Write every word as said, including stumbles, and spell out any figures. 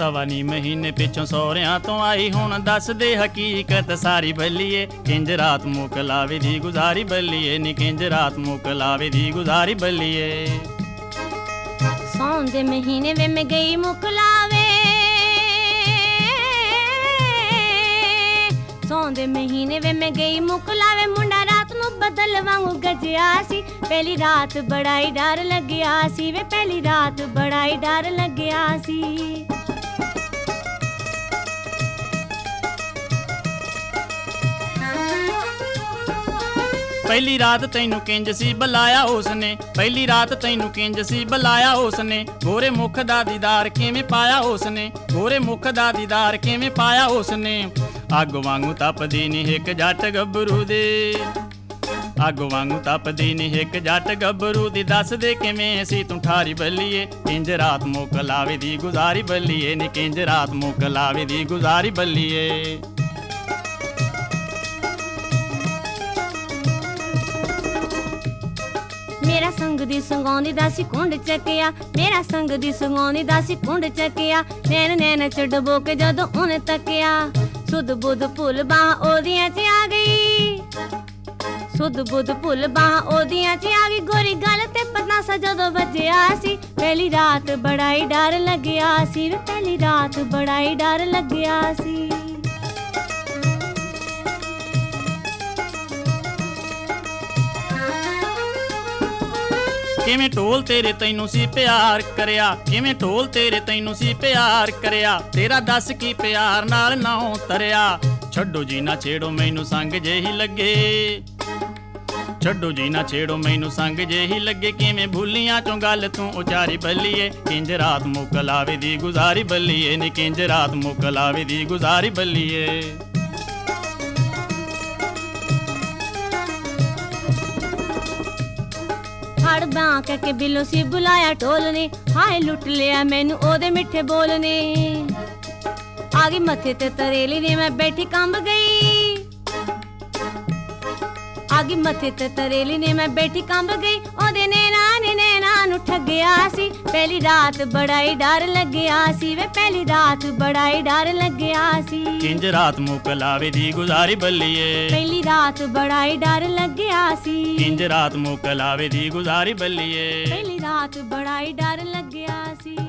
सवा नी महीने पिछों सौरियां तो आई हुण दस दे हकीकत सारी बल्लीए किंज रात मोकलावे दी गुजारी बल्लीए नी किंज रात मोकलावे दी गुजारी बल्लीए। सौन दे महीने वे मैं गई मुकलावे सौन दे महीने वे मैं गई मुकलावे मुंडा रात नू बदल वांगू गजया सी पहली रात बड़ा ही डर लग्या सी वे पहली रात बड़ा ही डर लग्या सी। पहली रात तैनू किंज सी बुलाया उसने पहली रात तैनू किंज सी बुलाया उसने गोरे मुख दा दीदार किवें पाया उसने गोरे मुख दा दीदार किवें पाया उसने। अग वांगू तपदी नी हिक जट गभरू दे अग वांगू तपदी नी हिक जट गभरू दी दस दे किवें सी तू ठारी बल्लीए किंज रात मोकलावे दी गुजारी बल्लीए नी किंज रात मोकलावे दी गुजारी बल्लीए। मेरा संग दी संगौंदी दासी कुंड चकिया मेरा संग दी संगौंदी दासी कुंड चकिया नैन नैन च डबो के जदों उन्हें तकिया सुध बुध भुल बाह ओदियां च आ गई सुध बुध भुल बाह ओदियां च आ गई गोरी गल ते पतासा जदों बजया सी पहली रात बड़ा ही डर लग्या सी वे पहली रात बड़ा ही डर लग्या सी। किवें ढोल तेरे तैनू सी प्यार करया किवें ढोल तेरे तैनू सी प्यार करया तेरा दस की प्यार नाल नां तरया छड्डो जी ना छेड़ो मैनू संग जेही लगे छड्डो जी ना छेड़ो मैनू संग जेही लगे किवें भुलियां चों गल तू उचारी बल्लीए किंज रात मोकलावे दी गुजारी बल्लीए नी किंज रात मोकलावे दी गुजारी बल्लीए। फड़ बांह के बिलो सी बुलाया ढोल ने हाय लुट लिया मैनू ओदे मिठे बोल ने आगे मथे ते तरेली ने मैं बैठी कंब गई आगे मथे ते तरेली ने मैं बैठी कंब गई ओदे नैना ने नैना नू ठगया सी पहली रात बड़ा ही डर लग्या सी वे पहली रात बड़ा ही डर लग्या सी किंज रात मोकलावे दी गुजारी बल्लीए पहली रात बड़ा ही डर लग्या सी किंज रात मोकलावे दी गुजारी बल्लीए पहली रात बड़ा ही डर लग्या सी।